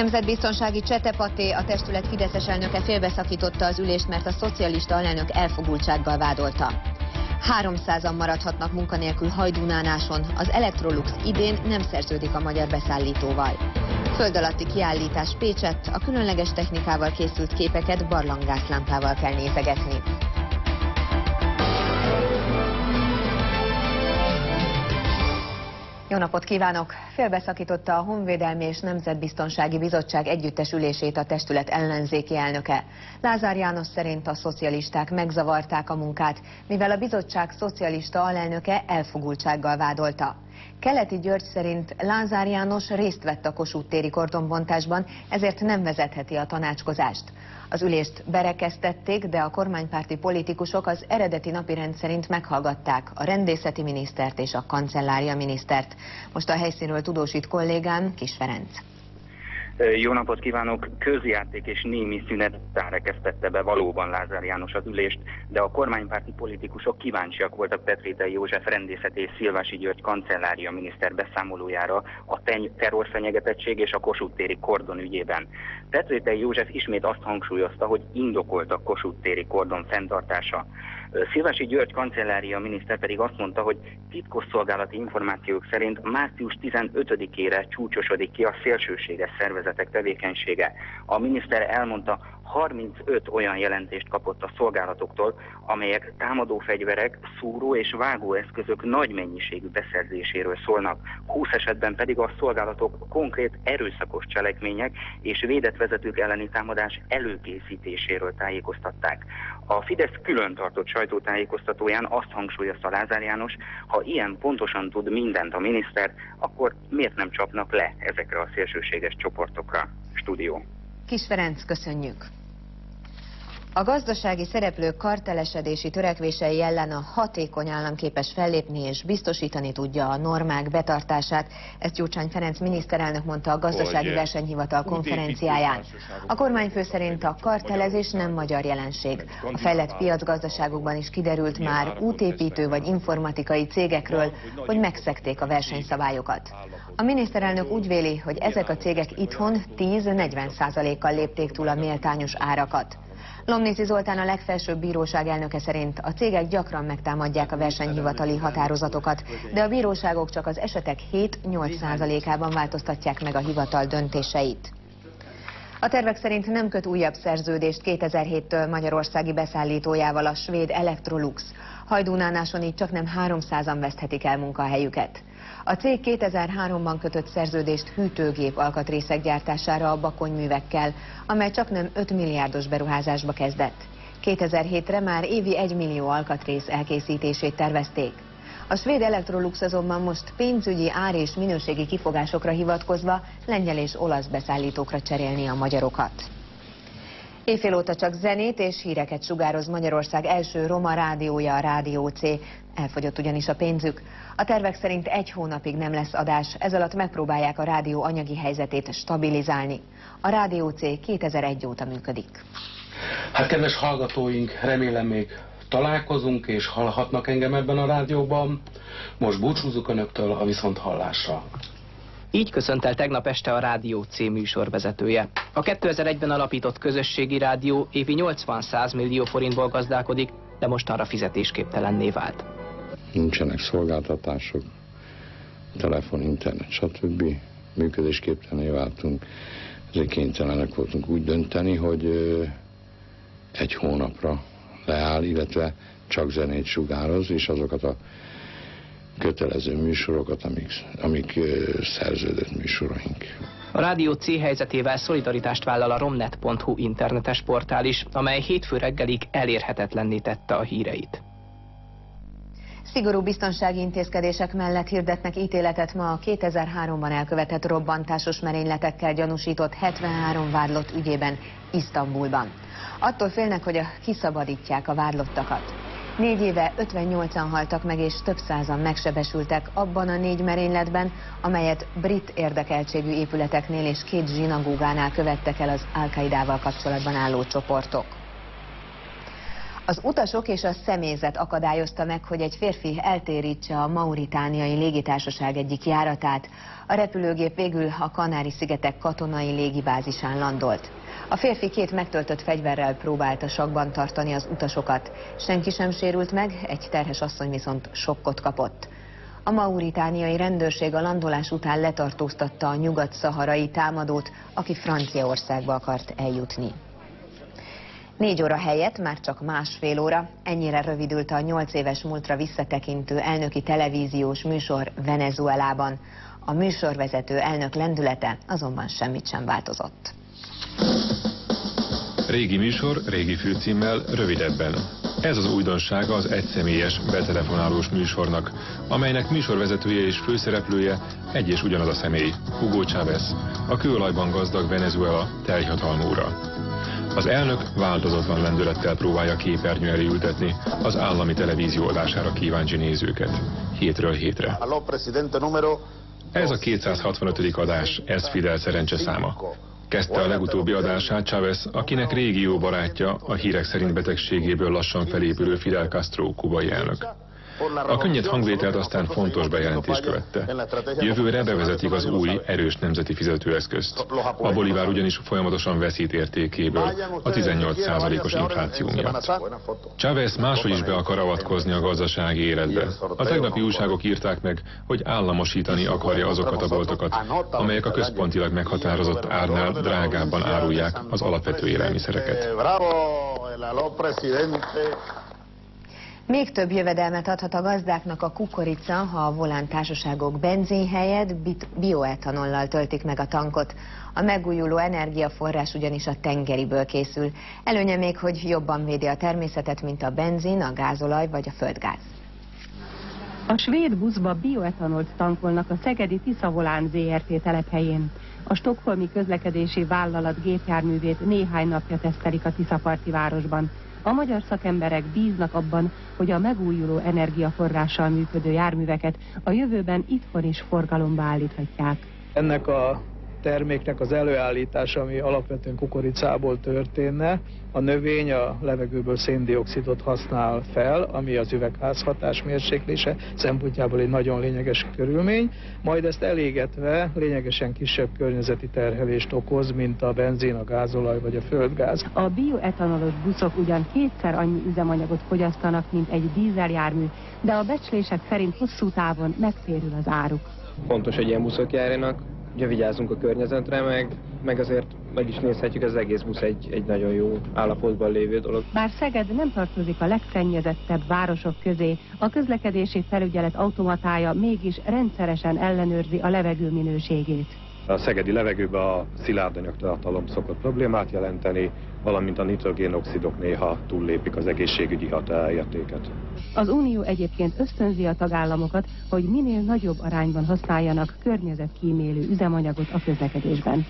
Nemzetbiztonsági csetepaté, a testület fideszes elnöke félbeszakította az ülést, mert a szocialista alelnök elfogultsággal vádolta. 300-an maradhatnak munkanélkül Hajdúnánáson, az Electrolux idén nem szerződik a magyar beszállítóval. Föld alatti kiállítás Pécsett, a különleges technikával készült képeket barlanggászlámpával kell nézegetni. Jó napot kívánok! Félbeszakította a Honvédelmi és Nemzetbiztonsági Bizottság együttes ülését a testület ellenzéki elnöke. Lázár János szerint a szocialisták megzavarták a munkát, mivel a bizottság szocialista alelnöke elfogultsággal vádolta. Keleti György szerint Lázár János részt vett a Kossuth téri kordonbontásban, ezért nem vezetheti a tanácskozást. Az ülést berekeztették, de a kormánypárti politikusok az eredeti napirend szerint meghallgatták a rendészeti minisztert és a kancellária minisztert. Most a helyszínről tudósít kollégám, Kis Ferenc. Jó napot kívánok! Közjáték és némi szünet rekeztette be valóban Lázár János az ülést, de a kormánypárti politikusok kíváncsiak voltak Petrétei József rendészeti és Szilvási György kancellária miniszter beszámolójára a terrorfenyegetettség és a Kossuth téri kordon ügyében. Petrétei József ismét azt hangsúlyozta, hogy indokolt a Kossuth téri kordon fenntartása. Szilvási György kancellária miniszter pedig azt mondta, hogy titkosszolgálati információk szerint március 15-ére csúcsosodik ki a szélsőséges szervezetek tevékenysége. A miniszter elmondta, 35 olyan jelentést kapott a szolgálatoktól, amelyek támadófegyverek, szúró és vágóeszközök nagy mennyiségű beszerzéséről szólnak. 20 esetben pedig a szolgálatok konkrét erőszakos cselekmények és védett vezetők elleni támadás előkészítéséről tájékoztatták. A Fidesz külön tartott sajtótájékoztatóján azt hangsúlyozta Lázár János, ha ilyen pontosan tud mindent a miniszter, akkor miért nem csapnak le ezekre a szélsőséges csoportokra? Stúdió. Kis Ferenc, köszönjük! A gazdasági szereplők kartelesedési törekvései ellen a hatékony állam képes fellépni és biztosítani tudja a normák betartását. Ezt Gyurcsány Ferenc miniszterelnök mondta a Gazdasági Versenyhivatal konferenciáján. A kormányfő szerint a kartelezés nem magyar jelenség. A fejlett piacgazdaságokban is kiderült már útépítő vagy informatikai cégekről, hogy megszegték a versenyszabályokat. A miniszterelnök úgy véli, hogy ezek a cégek itthon 10-40%-kal lépték túl a méltányos árakat. Lomnici Zoltán, a legfelsőbb bíróság elnöke szerint a cégek gyakran megtámadják a versenyhivatali határozatokat, de a bíróságok csak az esetek 7-8%-ában változtatják meg a hivatal döntéseit. A tervek szerint nem köt újabb szerződést 2007-től magyarországi beszállítójával, a svéd Electrolux. Hajdúnánáson így csaknem 300-an veszthetik el munkahelyüket. A cég 2003-ban kötött szerződést hűtőgép alkatrészek gyártására a Bakonyművekkel, amely csaknem 5 milliárdos beruházásba kezdett. 2007-re már évi 1 millió alkatrész elkészítését tervezték. A svéd Electrolux azonban most pénzügyi, ár és minőségi kifogásokra hivatkozva lengyel és olasz beszállítókra cserélni a magyarokat. Éjfél óta csak zenét és híreket sugároz Magyarország első roma rádiója, a Rádió C. Elfogyott ugyanis a pénzük. A tervek szerint 1 hónapig nem lesz adás, ez alatt megpróbálják a rádió anyagi helyzetét stabilizálni. A Rádió C 2001 óta működik. Hát kedves hallgatóink, remélem még találkozunk és hallhatnak engem ebben a rádióban. Most búcsúzunk Önöktől, a viszonthallásra. Így köszönt el tegnap este a Rádió C műsorvezetője. A 2001-ben alapított közösségi rádió évi 80-100 millió forintból gazdálkodik, de mostanra fizetésképtelenné vált. Nincsenek szolgáltatások, telefon, internet, stb. Működésképtelenné váltunk. Ezért kénytelenek voltunk úgy dönteni, hogy 1 hónapra leáll, illetve csak zenét sugároz, és azokat a kötelező műsorokat, amik szerződött műsoraink. A Rádió C helyzetével szolidaritást vállal a romnet.hu internetes portál is, amely hétfő reggelig elérhetetlenné tette a híreit. Szigorú biztonsági intézkedések mellett hirdetnek ítéletet ma a 2003-ban elkövetett robbantásos merényletekkel gyanúsított 73 vádlott ügyében Isztambulban. Attól félnek, hogy kiszabadítják a vádlottakat. 4 éve 58-an haltak meg és több százan megsebesültek abban a 4 merényletben, amelyet brit érdekeltségű épületeknél és 2 zsinagógánál követtek el az Al-Qaidával kapcsolatban álló csoportok. Az utasok és a személyzet akadályozta meg, hogy egy férfi eltérítse a mauritániai légitársaság egyik járatát. A repülőgép végül a Kanári-szigetek katonai légibázisán landolt. A férfi 2 megtöltött fegyverrel próbálta sakban tartani az utasokat. Senki sem sérült meg, egy terhes asszony viszont sokkot kapott. A mauritániai rendőrség a landolás után letartóztatta a nyugat-szaharai támadót, aki Franciaországba akart eljutni. 4 óra helyett már csak másfél óra, ennyire rövidült a 8 éves múltra visszatekintő elnöki televíziós műsor Venezuelában. A műsorvezető elnök lendülete azonban semmit sem változott. Régi műsor, régi főcímmel, rövidebben. Ez az újdonsága az egyszemélyes, betelefonálós műsornak, amelynek műsorvezetője és főszereplője egy és ugyanaz a személy, Hugo Chávez, a kőolajban gazdag Venezuela teljhatalmú ura. Az elnök változatlan lendülettel próbálja képernyő elé ültetni az állami televízió adására kíváncsi nézőket, hétről hétre. Ez a 265. adás, ez Fidel szerencseszáma. Kezdte a legutóbbi adását Chávez, akinek régi jó barátja, a hírek szerint betegségéből lassan felépülő Fidel Castro kubai elnök. A könnyed hangvételt aztán fontos bejelentés követte. Jövőre bevezetik az új, erős nemzeti fizetőeszközt. A bolivár ugyanis folyamatosan veszít értékéből a 18%-os infláció miatt. Chávez máshogy is be akar avatkozni a gazdasági életbe. A tegnapi újságok írták meg, hogy államosítani akarja azokat a boltokat, amelyek a központilag meghatározott árnál drágábban árulják az alapvető élelmiszereket. Még több jövedelmet adhat a gazdáknak a kukorica, ha a volántársaságok benzin helyett bioetanollal töltik meg a tankot. A megújuló energiaforrás ugyanis a tengeriből készül. Előnye még, hogy jobban védi a természetet, mint a benzin, a gázolaj vagy a földgáz. A svéd buszba bioetanolt tankolnak a szegedi Tisza Volán ZRT telephelyén. A stockholmi közlekedési vállalat gépjárművét néhány napja tesztelik a Tiszaparti városban. A magyar szakemberek bíznak abban, hogy a megújuló energiaforrással működő járműveket a jövőben itthon is forgalomba állíthatják. Ennek a terméknek az előállítása, ami alapvetően kukoricából történne, a növény a levegőből széndioxidot használ fel, ami az üvegházhatás mérséklése szempontjából egy nagyon lényeges körülmény, majd ezt elégetve lényegesen kisebb környezeti terhelést okoz, mint a benzin, a gázolaj vagy a földgáz. A bioetanolos buszok ugyan 2-szer annyi üzemanyagot fogyasztanak, mint egy dízeljármű, de a becslések szerint hosszú távon megtérül az áruk. Fontos, hogy ilyen buszok járjanak, ugye vigyázzunk a környezetre, meg azért meg is nézhetjük, az egész busz egy nagyon jó állapotban lévő dolog. Bár Szeged nem tartozik a legszennyezettebb városok közé, a közlekedési felügyelet automatája mégis rendszeresen ellenőrzi a levegő minőségét. A szegedi levegőben a szilárdanyag tartalom szokott problémát jelenteni, valamint a nitrogénoxidok néha túllépik az egészségügyi határértéket. Az Unió egyébként ösztönzi a tagállamokat, hogy minél nagyobb arányban használjanak környezetkímélő üzemanyagot a közlekedésben.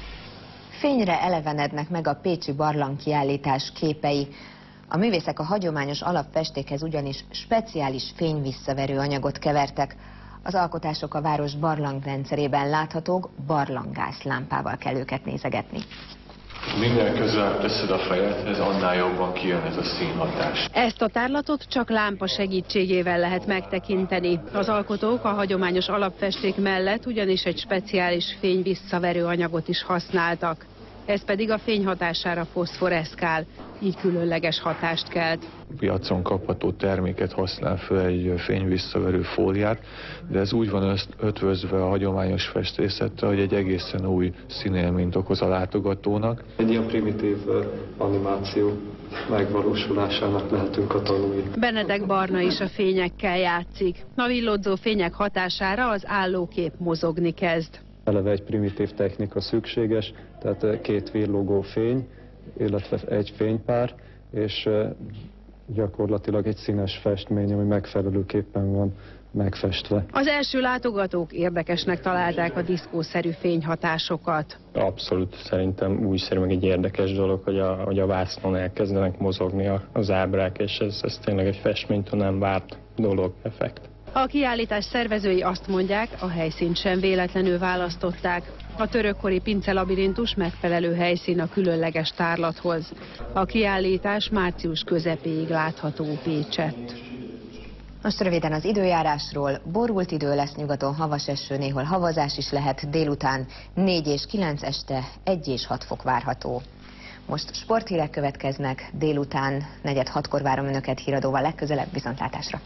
Fényre elevenednek meg a pécsi barlangkiállítás képei. A művészek a hagyományos alapfestékhez ugyanis speciális fényvisszaverő anyagot kevertek. Az alkotások a város barlangrendszerében láthatók, barlangászlámpával kell őket nézegetni. Minél közelebb teszed a fejedhez, annál jobban kijön ez a színhatás. Ezt a tárlatot csak lámpa segítségével lehet megtekinteni. Az alkotók a hagyományos alapfesték mellett ugyanis egy speciális fényvisszaverő anyagot is használtak. Ez pedig a fény hatására foszforeszkál, így különleges hatást kelt. Piacon kapható terméket használ fel egy fényvisszaverő fóliát, de ez úgy van ötvözve a hagyományos festészettel, hogy egy egészen új színélményt okoz a látogatónak. Egy ilyen primitív animáció megvalósulásának lehetünk a tanulni. Benedek Barna is a fényekkel játszik. A villódzó fények hatására az állókép mozogni kezd. Eleve egy primitív technika szükséges, tehát 2 villogó fény, illetve egy fénypár, és gyakorlatilag egy színes festmény, ami megfelelőképpen van megfestve. Az első látogatók érdekesnek találták a diszkószerű fényhatásokat. Abszolút szerintem újszerű, meg egy érdekes dolog, hogy a vásznon elkezdenek mozogni az ábrák, és ez tényleg egy festménytől nem várt dolog, effekt. A kiállítás szervezői azt mondják, a helyszínt sem véletlenül választották. A törökkori pincelabirintus megfelelő helyszín a különleges tárlathoz. A kiállítás március közepéig látható Pécsett. Most röviden az időjárásról. Borult idő lesz, nyugaton havas eső, néhol havazás is lehet, délután 4 és 9, este 1 és 6 fok várható. Most sporthírek következnek, délután 4:06-kor várom Önöket híradóval, legközelebb viszontlátásra.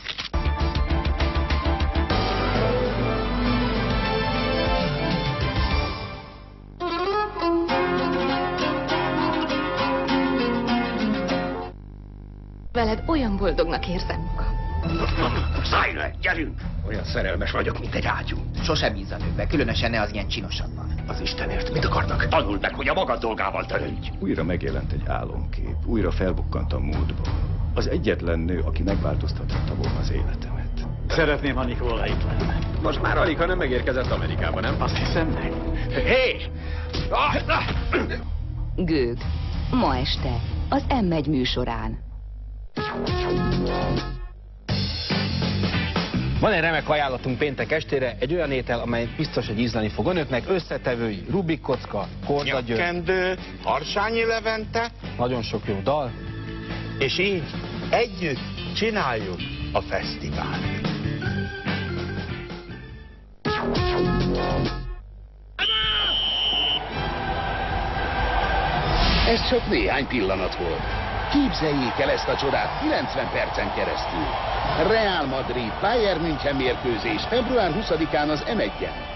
Veled olyan boldognak érzem magam. Szállj le, gyerünk! Olyan szerelmes vagyok, mint egy ágyú. Sose bízz a nőkbe, különösen ne az ilyen csinosabban. Az Istenért, mit akarnak? Tanuld meg, hogy a magad dolgával törődj! Újra megjelent egy álomkép, újra felbukkant a múltba. Az egyetlen nő, aki megváltoztathatta volna az életemet. Szeretném, ha Nikola itt lenne. Most már alig, ha nem megérkezett Amerikába, nem? Azt hiszem meg. Hé! Gőg. Ma este az M1 műsorán. Van egy remek ajánlatunk péntek estére, egy olyan étel, amely biztos, hogy ízleni fog önöknek. Összetevői Rubik kocka, Korda György, Nyakkendő, Harsányi Levente. nagyon sok jó dal. És így együtt csináljuk a fesztivált. Ez csak néhány pillanat volt. Képzeljék el ezt a csodát 90 percen keresztül. Real Madrid, Bayern München mérkőzés február 20-án az M1-en.